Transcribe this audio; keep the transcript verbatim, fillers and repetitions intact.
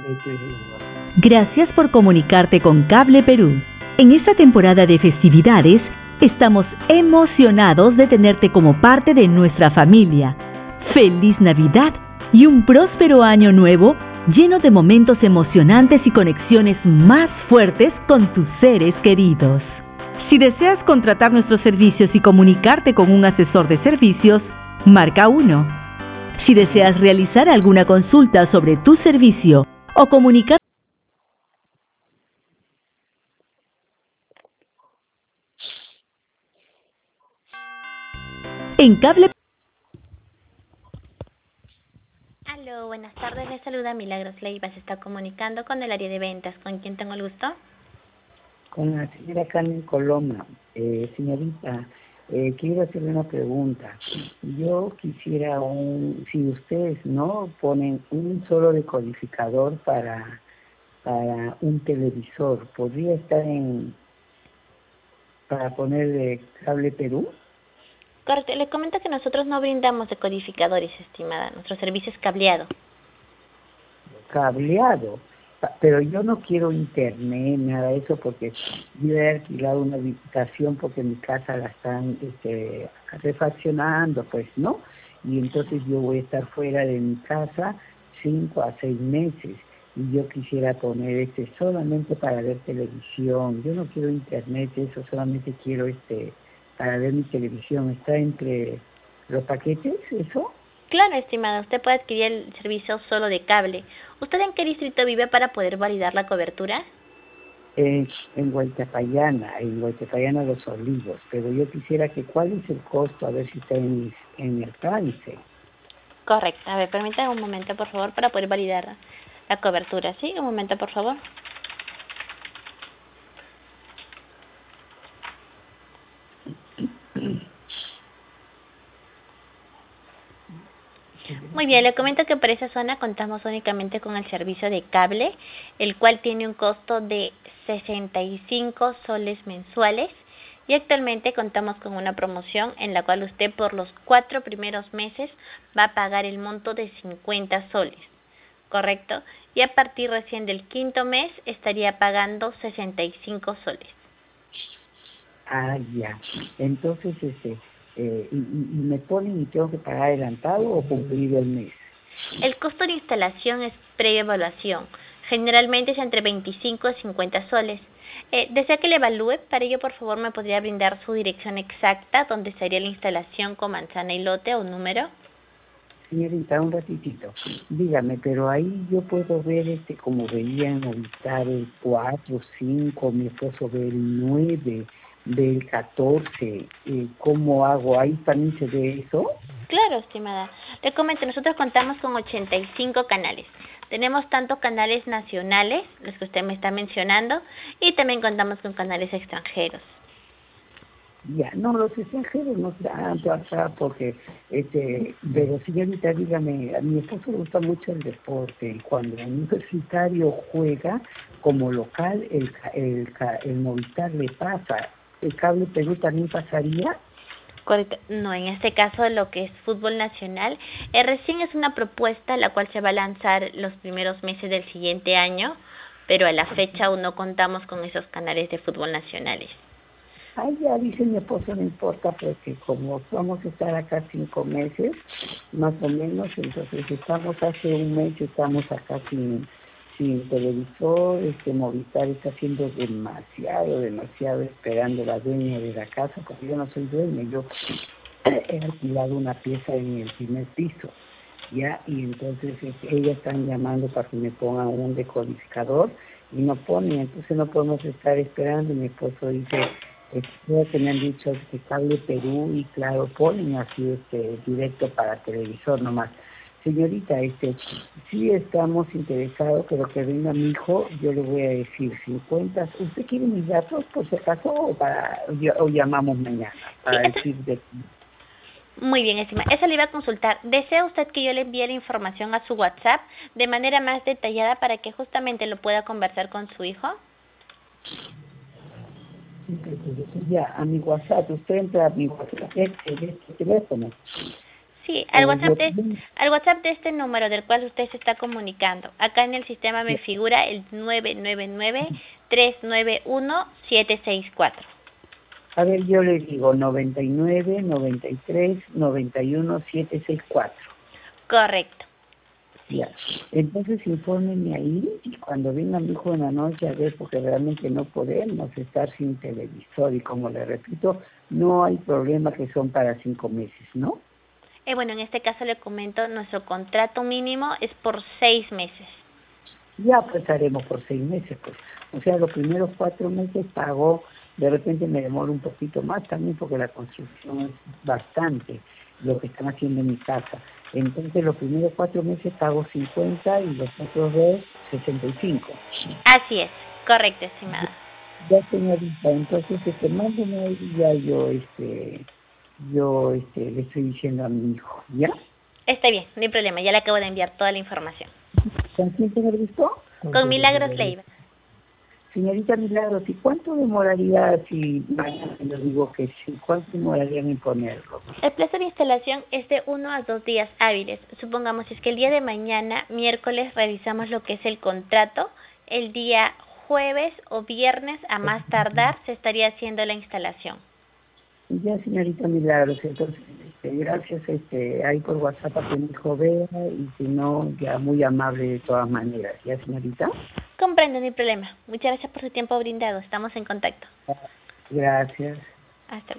Gracias por comunicarte con Cable Perú. En esta temporada de festividades, estamos emocionados de tenerte como parte de nuestra familia. ¡Feliz Navidad y un próspero año nuevo lleno de momentos emocionantes y conexiones más fuertes con tus seres queridos! Si deseas contratar nuestros servicios y comunicarte con un asesor de servicios, marca uno. Si deseas realizar alguna consulta sobre tu servicio o comunicar en Cable. Aló, buenas tardes, les saluda Milagros Leiva, se está comunicando con el área de ventas. ¿Con quién tengo el gusto? Con la señora Carmen Coloma. Eh, señorita, eh, quiero hacerle una pregunta. Yo quisiera un, si ustedes no ponen un solo decodificador para, para un televisor, ¿podría estar en, para poner de Cable Perú? Correcto, le comento que nosotros no brindamos decodificadores, estimada, nuestro servicio es cableado. Cableado. Pero yo no quiero internet, nada de eso, porque yo he alquilado una habitación porque mi casa la están este, refaccionando, pues, ¿no? Y entonces yo voy a estar fuera de mi casa cinco a seis meses. Y yo quisiera poner este solamente para ver televisión. Yo no quiero internet, eso solamente quiero este para ver mi televisión. ¿Está entre los paquetes eso? Claro, estimada, usted puede adquirir el servicio solo de cable. ¿Usted en qué distrito vive para poder validar la cobertura? En, en Huaytapallana, en Huaytapallana Los Olivos, pero yo quisiera que cuál es el costo, a ver si está en, mis, en mi alcance. Correcto, a ver, permítame un momento, por favor, para poder validar la cobertura, ¿sí? Un momento, por favor. Muy bien, le comento que por esa zona contamos únicamente con el servicio de cable, el cual tiene un costo de sesenta y cinco soles mensuales y actualmente contamos con una promoción en la cual usted por los cuatro primeros meses va a pagar el monto de cincuenta soles, ¿correcto? Y a partir recién del quinto mes estaría pagando sesenta y cinco soles. Ah, ya. Entonces, este, eh, y, y me ponen y tengo que pagar adelantado o cumplir el mes. El costo de instalación es previa evaluación. Generalmente es entre veinticinco y cincuenta soles. Eh, ¿Desea que le evalúe? Para ello, por favor, me podría brindar su dirección exacta, donde sería la instalación con manzana y lote o número. Señorita, un ratitito. Dígame, pero ahí yo puedo ver, este, como veía en Movistar, el cuatro, cinco, mi esposo ve el nueve, ve el catorce. Eh, ¿Cómo hago? ¿Ahí también se ve eso? Claro, estimada. Le comento, nosotros contamos con ochenta y cinco canales. Tenemos tanto canales nacionales, los que usted me está mencionando, y también contamos con canales extranjeros. Ya, no, los extranjeros no tanto acá porque, este, pero señorita, dígame, a mi esposo le gusta mucho el deporte y cuando el Universitario juega como local, el, el, el Movistar le pasa. ¿El Cable Perú también pasaría? Correcto. No, en este caso lo que es fútbol nacional, eh, recién es una propuesta la cual se va a lanzar los primeros meses del siguiente año, pero a la fecha aún no contamos con esos canales de fútbol nacionales. Ay, ya dice mi esposo, no importa, porque como vamos a estar acá cinco meses, más o menos, entonces estamos hace un mes, estamos acá sin, sin televisor, este Movistar está haciendo demasiado, demasiado esperando la dueña de la casa, porque yo no soy dueña, yo he alquilado una pieza en el primer piso, ya, y entonces este, ellas están llamando para que me pongan un decodificador y no ponen, entonces no podemos estar esperando, y mi esposo dice, creo que me han dicho que Cable Perú y claro, ponen así este directo para televisor nomás. Señorita, este, sí estamos interesados, pero que venga mi hijo, yo le voy a decir cincuenta. ¿Usted quiere mis datos por si acaso o, para, o llamamos mañana para Sí, decir de... muy bien, estimada. Eso le iba a consultar. ¿Desea usted que yo le envíe la información a su WhatsApp de manera más detallada para que justamente lo pueda conversar con su hijo? Ya, a mi WhatsApp, usted entra a mi WhatsApp, este, este teléfono. Sí, al O WhatsApp, yo- de, al WhatsApp de este número del cual usted se está comunicando. Acá en el sistema me figura el nueve nueve nueve, tres nueve uno, siete seis cuatro. A ver, yo le digo noventa y nueve, noventa y tres, noventa y uno, setecientos sesenta y cuatro. Correcto. Sí. Ya. Entonces, infórmenme ahí y cuando venga mi hijo en la noche a ver, porque realmente no podemos estar sin televisor y como le repito, no hay problema que son para cinco meses, ¿no? Eh, bueno, en este caso le comento, nuestro contrato mínimo es por seis meses. Ya pues haremos por seis meses, pues. O sea, los primeros cuatro meses pago, de repente me demoro un poquito más también porque la construcción es bastante lo que están haciendo en mi casa. Entonces los primeros cuatro meses pago cincuenta y los otros dos sesenta y cinco. Así es, correcto, estimada. Ya, señorita, entonces este, mándeme ahí ya yo, este, yo, este, le estoy diciendo a mi hijo, ¿ya? Está bien, no hay problema, ya le acabo de enviar toda la información. ¿Con quién se me gustó? Con Milagros Leiva. Señorita Milagros, ¿y cuánto demoraría si mañana le digo que sí? ¿Cuánto demoraría en ponerlo? El plazo de instalación es de uno a dos días hábiles. Supongamos si es que el día de mañana, miércoles, revisamos lo que es el contrato, el día jueves o viernes a más tardar se estaría haciendo la instalación. Ya, señorita Milagros, entonces, este, gracias, este, ahí por WhatsApp para que mi hijo vea y si no, ya muy amable de todas maneras, ¿ya, señorita? Comprendo, no hay problema. Muchas gracias por su tiempo brindado. Estamos en contacto. Gracias. Hasta luego.